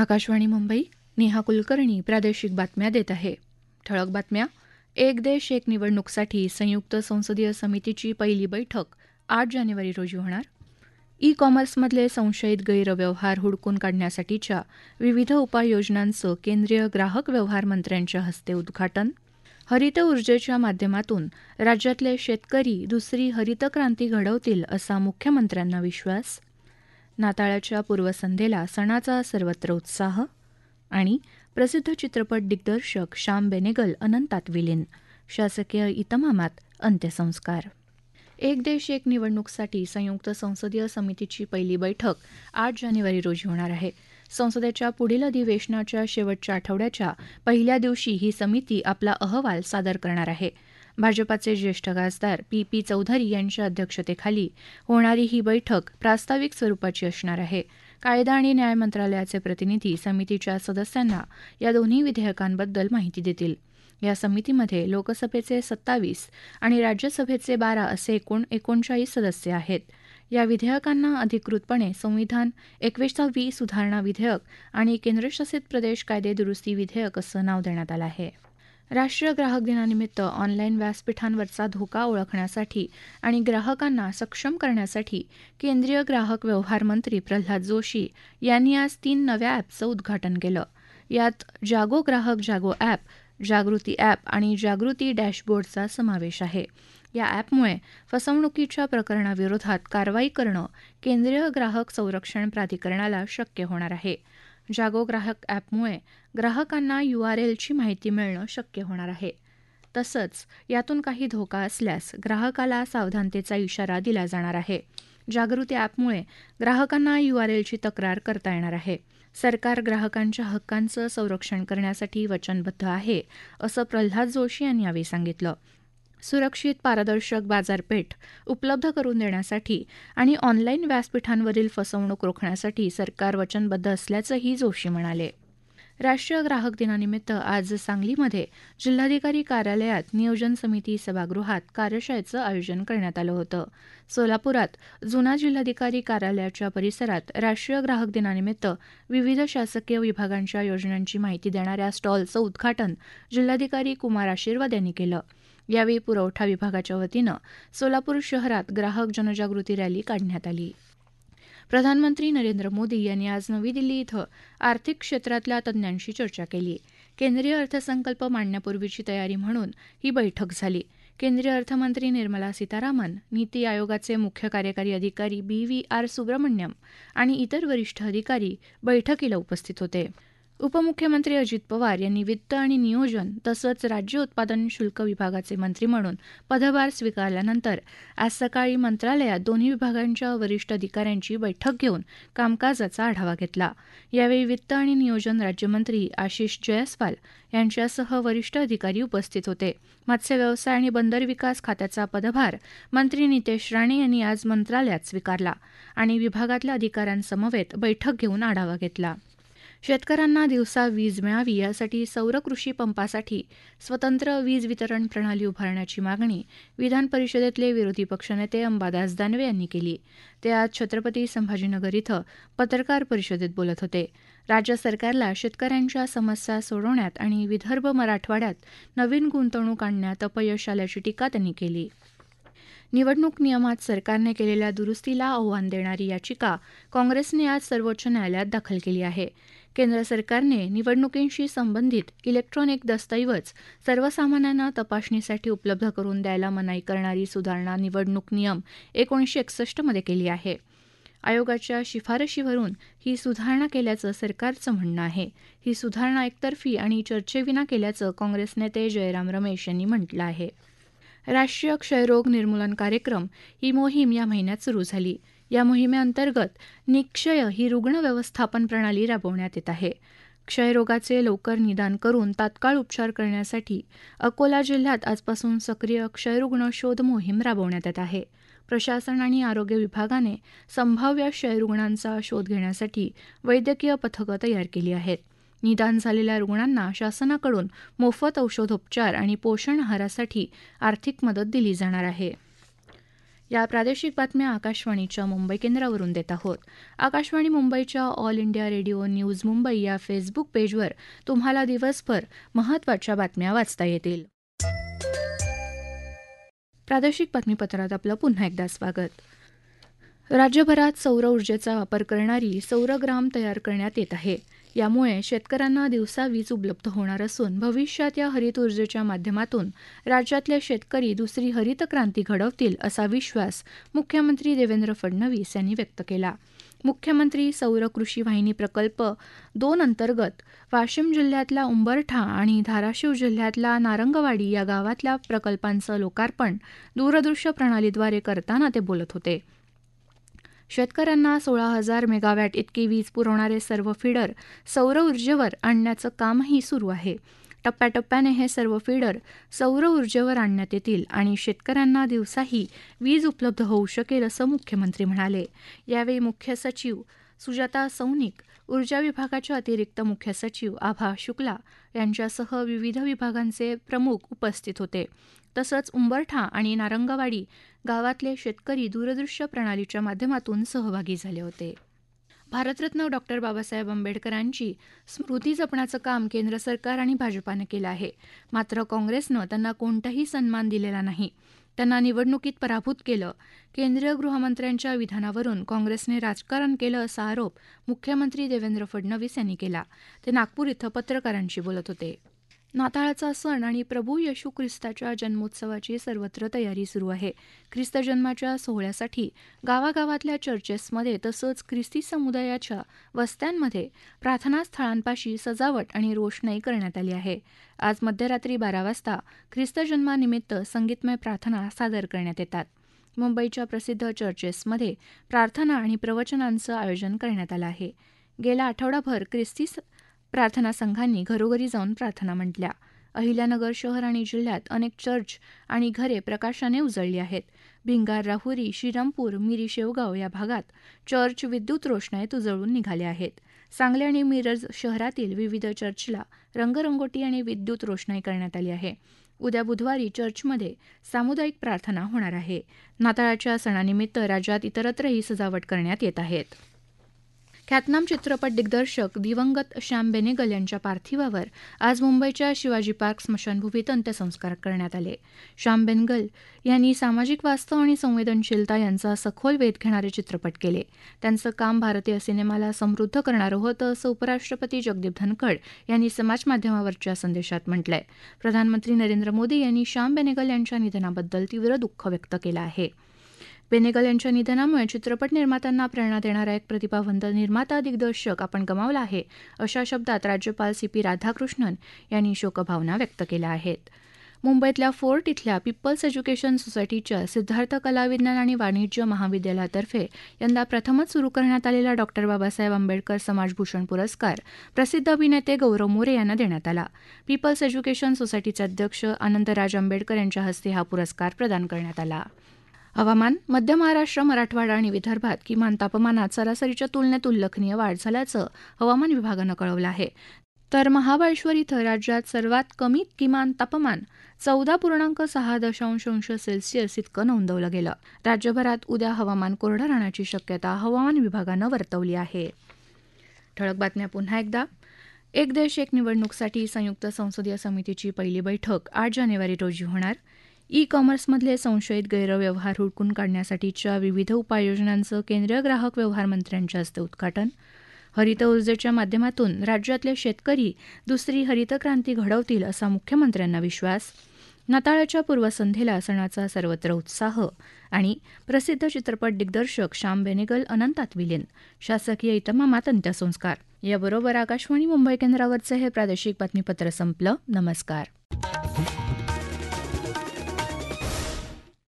आकाशवाणी मुंबई. नेहा कुलकर्णी प्रादेशिक बातम्या देत आहे. ठळक बातम्या. एक देश एक निवडणूकसाठी संयुक्त संसदीय समितीची पहिली बैठक 8 जानेवारी रोजी होणार. ई कॉमर्समधले संशयित गैरव्यवहार हुडकून काढण्यासाठीच्या विविध उपाययोजनांचं केंद्रीय ग्राहक व्यवहार मंत्र्यांच्या हस्ते उद्घाटन. हरित ऊर्जेच्या माध्यमातून राज्यातले शेतकरी दुसरी हरित क्रांती घडवतील असा मुख्यमंत्र्यांना विश्वास. नाताळाच्या पूर्वसंध्येला सणाचा सर्वत्र उत्साह. आणि प्रसिद्ध चित्रपट दिग्दर्शक श्याम बेनेगल अनंतात विलीन. शासकीय इतमामात अंत्यसंस्कार. एक देश एक निवडणूकसाठी संयुक्त संसदीय समितीची पहिली बैठक 8 जानेवारी रोजी होणार आहे. संसदेच्या पुढील अधिवेशनाच्या शेवटच्या आठवड्याच्या पहिल्या दिवशी ही समिती आपला अहवाल सादर करणार आहे. भाजपाचे ज्येष्ठ खासदार पी चौधरी यांच्या अध्यक्षतेखाली होणारी ही बैठक प्रास्ताविक स्वरूपाची असणार आहे. कायदा आणि न्याय मंत्रालयाचे प्रतिनिधी समितीच्या सदस्यांना या दोन्ही विधेयकांबद्दल माहिती देतील. या समितीमध्ये लोकसभेचे 27 आणि राज्यसभेचे 12 असे एकूण 39 सदस्य आहेत. या विधेयकांना अधिकृतपणे संविधान 21वी सुधारणा विधेयक आणि केंद्रशासित प्रदेश कायदे दुरुस्ती विधेयक असं नाव देण्यात आलं आहे. राष्ट्रीय ग्राहक दिनानिमित्त ऑनलाईन व्यासपीठांवरचा धोका ओळखण्यासाठी आणि ग्राहकांना सक्षम करण्यासाठी केंद्रीय ग्राहक व्यवहार मंत्री प्रल्हाद जोशी यांनी आज 3 नव्या ॲपचं उद्घाटन केलं. यात जागो ग्राहक जागो ॲप, जागृती ॲप आणि जागृती डॅशबोर्डचा समावेश आहे. या ॲपमुळे फसवणुकीच्या प्रकरणाविरोधात कारवाई करणं केंद्रीय ग्राहक संरक्षण प्राधिकरणाला शक्य होणार आहे. जागो ग्राहक ॲपमुळे ग्राहकांना URLची माहिती मिळणं शक्य होणार आहे. तसंच यातून काही धोका असल्यास ग्राहकाला सावधानतेचा इशारा दिला जाणार आहे. जागृती ॲपमुळे ग्राहकांना URLची तक्रार करता येणार आहे. सरकार ग्राहकांच्या हक्कांचं संरक्षण करण्यासाठी वचनबद्ध आहे, असं प्रल्हाद जोशी यांनी यावेळी सांगितलं. सुरक्षित पारदर्शक बाजारपेठ उपलब्ध करून देण्यासाठी आणि ऑनलाईन व्यासपीठांवरील फसवणूक रोखण्यासाठी सरकार वचनबद्ध असल्याचंही जोशी म्हणाले. राष्ट्रीय ग्राहक दिनानिमित्त आज सांगलीमध्ये जिल्हाधिकारी कार्यालयात नियोजन समिती सभागृहात कार्यशाळेचं आयोजन करण्यात आलं होतं. सोलापुरात जुना जिल्हाधिकारी कार्यालयाच्या परिसरात राष्ट्रीय ग्राहक दिनानिमित्त विविध शासकीय विभागांच्या योजनांची माहिती देणाऱ्या स्टॉलचं उद्घाटन जिल्हाधिकारी कुमार आशीर्वाद यांनी केलं. यावेळी पुरवठा विभागाच्या वतीनं सोलापूर शहरात ग्राहक जनजागृती रॅली काढण्यात आली. प्रधानमंत्री नरेंद्र मोदी यांनी आज नवी दिल्ली इथं आर्थिक क्षेत्रातल्या तज्ज्ञांशी चर्चा केली. केंद्रीय अर्थसंकल्प मांडण्यापूर्वीची तयारी म्हणून ही बैठक झाली. केंद्रीय अर्थमंत्री निर्मला सीतारामन, नीती आयोगाचे मुख्य कार्यकारी अधिकारी BVR सुब्रमण्यम आणि इतर वरिष्ठ अधिकारी बैठकीला उपस्थित होते. उपमुख्यमंत्री अजित पवार यांनी वित्त आणि नियोजन तसंच राज्य उत्पादन शुल्क विभागाचे मंत्री म्हणून पदभार स्वीकारल्यानंतर आज सकाळी मंत्रालयात दोन्ही विभागांच्या वरिष्ठ अधिकाऱ्यांची बैठक घेऊन कामकाजाचा आढावा घेतला. यावेळी वित्त आणि नियोजन राज्यमंत्री आशिष जयस्वाल यांच्यासह वरिष्ठ अधिकारी उपस्थित होते. मत्स्य व्यवसाय आणि बंदर विकास खात्याचा पदभार मंत्री नितेश राणे यांनी आज मंत्रालयात स्वीकारला आणि विभागातल्या अधिकाऱ्यांसमवेत बैठक घेऊन आढावा घेतला. शेतकऱ्यांना दिवसा वीज मिळावी यासाठी सौर कृषी पंपासाठी स्वतंत्र वीज वितरण प्रणाली उभारण्याची मागणी विधान परिषदेतले विरोधी पक्षनेते अंबादास दानवे यांनी केली. ते आज छत्रपती संभाजीनगर इथं पत्रकार परिषदेत बोलत होते. राज्य सरकारला शेतकऱ्यांच्या समस्या सोडवण्यात आणि विदर्भ मराठवाड्यात नवीन गुंतवणूक आणण्यात अपयश आल्याची टीका त्यांनी केली. निवडणूक नियमात सरकारने केलेल्या दुरुस्तीला आव्हान देणारी याचिका काँग्रेसने आज सर्वोच्च न्यायालयात दाखल केली आहे. केंद्र सरकारने निवडणुकींशी संबंधित इलेक्ट्रॉनिक दस्तऐवज सर्वसामान्यांना तपासणीसाठी उपलब्ध करून द्यायला मनाई करणारी सुधारणा निवडणूक नियम 1961 मध्ये केली आहे. आयोगाच्या शिफारशीवरून ही सुधारणा केल्याचं सरकारचं म्हणणं आहे. ही सुधारणा एकतर्फी आणि चर्चेविना केल्याचं काँग्रेस नेते जयराम रमेश यांनी म्हटलं आहे. राष्ट्रीय क्षयरोग निर्मूलन कार्यक्रम ही मोहीम या महिन्यात सुरू झाली. या मोहिमेअंतर्गत निक्षय ही रुग्ण व्यवस्थापन प्रणाली राबवण्यात येत आहे. क्षयरोगाचे लवकर निदान करून तात्काळ उपचार करण्यासाठी अकोला जिल्ह्यात आजपासून सक्रिय क्षयरुग्ण शोध मोहीम राबवण्यात येत आहे. प्रशासन आणि आरोग्य विभागाने संभाव्य क्षयरुग्णांचा शोध घेण्यासाठी वैद्यकीय पथकं तयार केली आहेत. निदान झालेल्या रुग्णांना शासनाकडून मोफत औषधोपचार आणि पोषण आहारासाठी आर्थिक मदत दिली जाणार आहे. या प्रादेशिक बातम्या आकाशवाणीच्या मुंबई केंद्रावरून देत आहोत. आकाशवाणी मुंबईच्या All India Radio news Mumbai या फेसबुक पेजवर तुम्हाला दिवसभर महत्त्वाच्या बातम्या वाचता येतील. प्रादेशिक बातमीपत्रात आपलं पुन्हा एकदा स्वागत. राज्यभरात सौर ऊर्जेचा वापर करणारी सौरग्राम तयार करण्यात येत आहे. यामुळे शेतकऱ्यांना दिवसा वीज उपलब्ध होणार असून भविष्यात या हरित ऊर्जेच्या माध्यमातून राज्यातले शेतकरी दुसरी हरित क्रांती घडवतील असा विश्वास मुख्यमंत्री देवेंद्र फडणवीस यांनी व्यक्त केला. मुख्यमंत्री सौर कृषी वाहिनी प्रकल्प 2 अंतर्गत वाशिम जिल्ह्यातला उंबरठा आणि धाराशिव जिल्ह्यातला नारंगवाडी या गावातल्या प्रकल्पांचं लोकार्पण दूरदृश्य प्रणालीद्वारे करताना ते बोलत होते. शेतकऱ्यांना 16,000 मेगावॅट इतकी वीज पुरवणारे सर्व फीडर सौर ऊर्जेवर आणण्याचं कामही सुरू आहे. टप्प्याटप्प्याने हे सर्व फीडर सौर ऊर्जेवर आणण्यात येतील आणि शेतकऱ्यांना दिवसाही वीज उपलब्ध होऊ शकेल असं मुख्यमंत्री म्हणाले. यावेळी मुख्य सचिव सुजाता सौनिक, ऊर्जा विभागाच्या अतिरिक्त मुख्य सचिव आभा शुक्ला यांच्यासह विविध विभागांचे प्रमुख उपस्थित होते. तसंच उंबरठा आणि नारंगवाडी गावातले शेतकरी दूरदृश्य प्रणालीच्या माध्यमातून सहभागी झाले होते. भारतरत्न डॉ. बाबासाहेब आंबेडकरांची स्मृती जपण्याचं काम केंद्र सरकार आणि भाजपानं केलं आहे. मात्र काँग्रेसनं त्यांना कोणताही सन्मान दिलेला नाही. त्यांना निवडणुकीत पराभूत केलं. केंद्रीय गृहमंत्र्यांच्या विधानावरून काँग्रेसने राजकारण केलं असा आरोप मुख्यमंत्री देवेंद्र फडणवीस यांनी केला. ते नागपूर इथं पत्रकारांशी बोलत होते. नाताळाचा सण आणि प्रभू येशू ख्रिस्ताच्या जन्मोत्सवाची सर्वत्र तयारी सुरू आहे. ख्रिस्त जन्माच्या सोहळ्यासाठी गावागावातल्या चर्चेसमध्ये तसंच ख्रिस्ती समुदायाच्या वस्त्यांमध्ये प्रार्थनास्थळांपाशी सजावट आणि रोषणाई करण्यात आली आहे. आज मध्यरात्री 12 वाजता ख्रिस्त जन्मानिमित्त संगीतमय प्रार्थना सादर करण्यात येतात. मुंबईच्या प्रसिद्ध चर्चेसमध्ये प्रार्थना आणि प्रवचनांचं आयोजन करण्यात आलं आहे. गेला आठवडाभर ख्रिस्ती प्रार्थना संघांनी घरोघरी जाऊन प्रार्थना म्हटल्या. अहिल्यानगर शहर आणि जिल्ह्यात अनेक चर्च आणि घरे प्रकाशाने उजळली आहेत. भिंगार, राहुरी, श्रीरामपूर, मिरी, शेवगाव या भागात चर्च विद्युत रोषणाईत उजळून निघाले आहेत. सांगली आणि मिरज शहरातील विविध चर्चला रंगरंगोटी आणि विद्युत रोषणाई करण्यात आली आहे. उद्या बुधवारी चर्चमध्ये सामुदायिक प्रार्थना होणार आहे. नाताळाच्या सणानिमित्त राज्यात इतरत्रही सजावट करण्यात येत आहेत. ख्यातनाम चित्रपट दिग्दर्शक दिवंगत श्याम बेनेगल यांच्या पार्थिवावर आज मुंबईच्या शिवाजी पार्क स्मशानभूमीत अंत्यसंस्कार करण्यात आले. श्याम बेनेगल यांनी सामाजिक वास्तव आणि संवेदनशीलता यांचा सखोल वेध घेणारे चित्रपट केले. त्यांचं काम भारतीय सिनेमाला समृद्ध करणारं होतं असं उपराष्ट्रपती जगदीप धनखड यांनी समाजमाध्यमावरच्या संदेशात म्हटलंय. प्रधानमंत्री नरेंद्र मोदी यांनी श्याम बेनेगल यांच्या निधनाबद्दल तीव्र दुःख व्यक्त केलं आहे. बेनेगल यांच्या निधनामुळे चित्रपट निर्मात्यांना प्रेरणा देणारा एक प्रतिभावंत निर्माता दिग्दर्शक आपण गमावला आहे, अशा शब्दात राज्यपाल CP राधाकृष्णन यांनी शोकभावना व्यक्त केल्या आहेत. मुंबईतल्या फोर्ट इथल्या पीपल्स एज्युकेशन सोसायटीच्या सिद्धार्थ कला विज्ञान आणि वाणिज्य महाविद्यालयातर्फे यंदा प्रथमच सुरू करण्यात आलेला डॉ. बाबासाहेब आंबेडकर समाजभूषण पुरस्कार प्रसिद्ध अभिनेते गौरव मोरे यांना देण्यात आला. पीपल्स एज्युकेशन सोसायटीचे अध्यक्ष आनंदराज आंबेडकर यांच्या हस्ते हा पुरस्कार प्रदान करण्यात आला. हवामान. मध्य महाराष्ट्र, मराठवाडा आणि विदर्भात किमान तापमानात सरासरीच्या तुलनेत उल्लेखनीय वाढ झाल्याचं हवामान विभागानं कळवलं आहे. तर महाबळेश्वर इथं राज्यात सर्वात कमी किमान तापमान 14.6 सेल्सिअस इतकं नोंदवलं गेलं. राज्यभरात उद्या हवामान कोरडं राहण्याची शक्यता हवामान विभागानं वर्तवली आहे. ठळक बातम्या पुन्हा एकदा. एक देश एक निवडणूकसाठी संयुक्त संसदीय समितीची पहिली बैठक 8 जानेवारी रोजी होणार. ई-कॉमर्समधले संशयित गैरव्यवहार हुडकून काढण्यासाठीच्या विविध उपाययोजनांचं केंद्रीय ग्राहक व्यवहार मंत्र्यांच्या हस्ते उद्घाटन. हरित ऊर्जेच्या माध्यमातून राज्यातले शेतकरी दुसरी हरित क्रांती घडवतील असा मुख्यमंत्र्यांना विश्वास. नाताळच्या पूर्वसंध्येला सणाचा सर्वत्र उत्साह. आणि प्रसिद्ध चित्रपट दिग्दर्शक श्याम बेनेगल अनंतात विलीन. शासकीय इतमामात अंत्यसंस्कार. याबरोबर आकाशवाणी मुंबई केंद्रावरचे हे प्रादेशिक बातमीपत्र संपलं. नमस्कार.